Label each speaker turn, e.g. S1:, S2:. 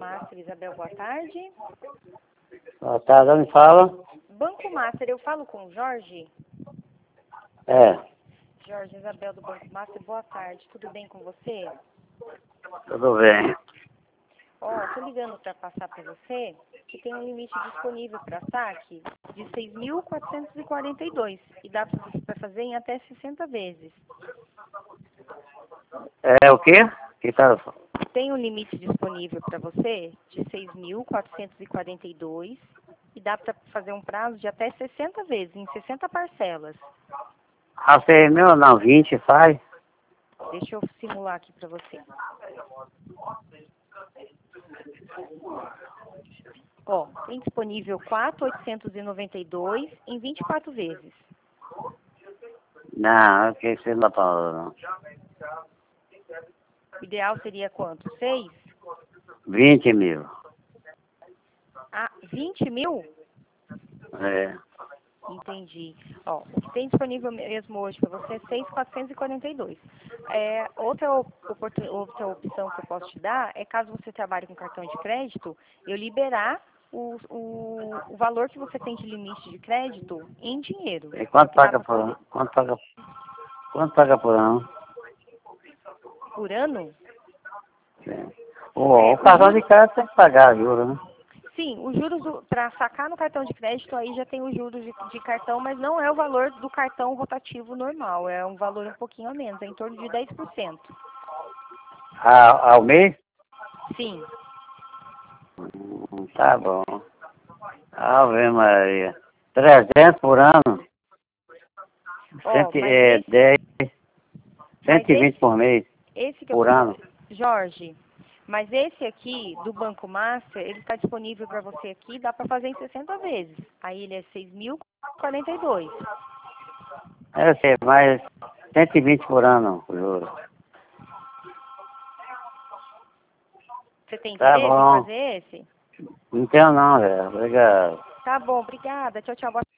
S1: Master, Isabel, boa tarde.
S2: Boa tarde, onde fala?
S1: Banco Master, eu falo com o Jorge?
S2: É,
S1: Jorge, Isabel do Banco Master, boa tarde. Tudo bem com você?
S2: tudo bem.
S1: Tô ligando para passar para você que tem um limite disponível para saque de 6.442 e dá para fazer em até 60 vezes.
S2: É o quê? Que tá...
S1: Tem um limite disponível para você de 6.442 e dá para fazer um prazo de até 60 vezes, em 60 parcelas.
S2: Ah, 6 mil não, 20 faz?
S1: Deixa eu simular aqui para você. Tem disponível 4.892 em 24 vezes.
S2: Não, que você não falou, não.
S1: O ideal seria quanto? 6?
S2: 20 mil.
S1: 20 mil?
S2: É.
S1: Entendi. O que tem disponível mesmo hoje para você é 6.442. Outra opção que eu posso te dar é, caso você trabalhe com cartão de crédito, eu liberar o valor que você tem de limite de crédito em dinheiro.
S2: E quanto
S1: Que dá
S2: paga
S1: pra
S2: por
S1: fazer
S2: ano? Quanto paga por ano?
S1: por ano?
S2: Sim. O cartão de crédito tem que pagar, juro, né?
S1: Sim, os juros para sacar no cartão de crédito aí já tem os juros de cartão, mas não é o valor do cartão rotativo normal, é um valor um pouquinho a menos, é em torno de 10%.
S2: Ao mês?
S1: Sim.
S2: Tá bom. Ave Maria. 300 por ano?
S1: Mas esse,
S2: 120 por mês,
S1: esse que eu
S2: por
S1: tô
S2: ano.
S1: Jorge, mas esse aqui do Banco Master, ele está disponível para você aqui, dá para fazer em 60 vezes. Aí ele é 6.042.
S2: Eu sei, mas 120 por ano, juro.
S1: Você tem
S2: Tá
S1: interesse em
S2: bom.
S1: fazer esse?
S2: Não tenho não, velho. Obrigado.
S1: Tá bom, obrigada. Tchau, tchau. Boa